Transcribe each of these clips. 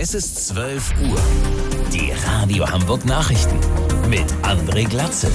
Es ist 12 Uhr. Die Radio Hamburg Nachrichten mit André Glatzel.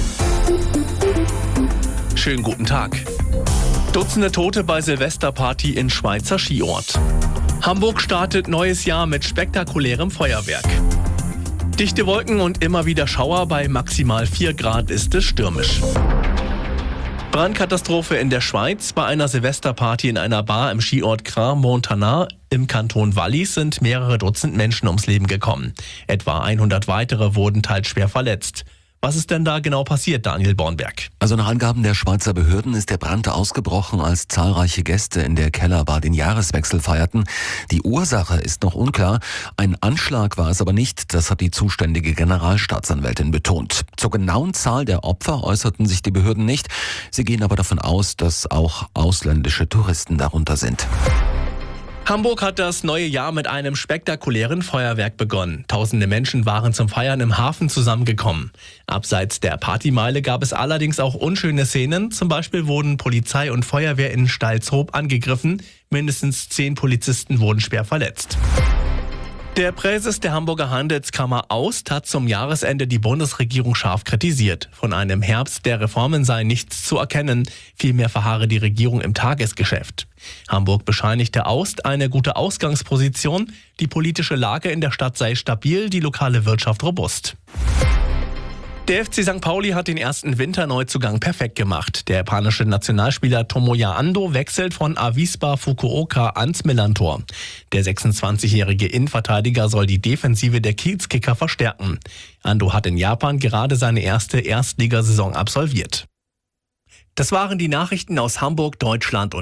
Schönen guten Tag. Dutzende Tote bei Silvesterparty in Schweizer Skiort. Hamburg startet neues Jahr mit spektakulärem Feuerwerk. Dichte Wolken und immer wieder Schauer, bei maximal 4 Grad ist es stürmisch. Brandkatastrophe in der Schweiz. Bei einer Silvesterparty in einer Bar im Skiort Crans-Montana im Kanton Wallis sind mehrere Dutzend Menschen ums Leben gekommen. Etwa 100 weitere wurden teils schwer verletzt. Was ist denn da genau passiert, Daniel Bornberg? Also nach Angaben der Schweizer Behörden ist der Brand ausgebrochen, als zahlreiche Gäste in der Kellerbar den Jahreswechsel feierten. Die Ursache ist noch unklar. Ein Anschlag war es aber nicht, das hat die zuständige Generalstaatsanwältin betont. Zur genauen Zahl der Opfer äußerten sich die Behörden nicht. Sie gehen aber davon aus, dass auch ausländische Touristen darunter sind. Hamburg hat das neue Jahr mit einem spektakulären Feuerwerk begonnen. Tausende Menschen waren zum Feiern im Hafen zusammengekommen. Abseits der Partymeile gab es allerdings auch unschöne Szenen. Zum Beispiel wurden Polizei und Feuerwehr in Stalzhoop angegriffen. Mindestens 10 Polizisten wurden schwer verletzt. Der Präses der Hamburger Handelskammer Aust hat zum Jahresende die Bundesregierung scharf kritisiert. Von einem Herbst der Reformen sei nichts zu erkennen. Vielmehr verharre die Regierung im Tagesgeschäft. Hamburg bescheinigte Aust eine gute Ausgangsposition. Die politische Lage in der Stadt sei stabil, die lokale Wirtschaft robust. Der FC St. Pauli hat den ersten Winterneuzugang perfekt gemacht. Der japanische Nationalspieler Tomoya Ando wechselt von Avispa Fukuoka ans Millerntor. Der 26-jährige Innenverteidiger soll die Defensive der Kiezkicker verstärken. Ando hat in Japan gerade seine erste Erstligasaison absolviert. Das waren die Nachrichten aus Hamburg, Deutschland und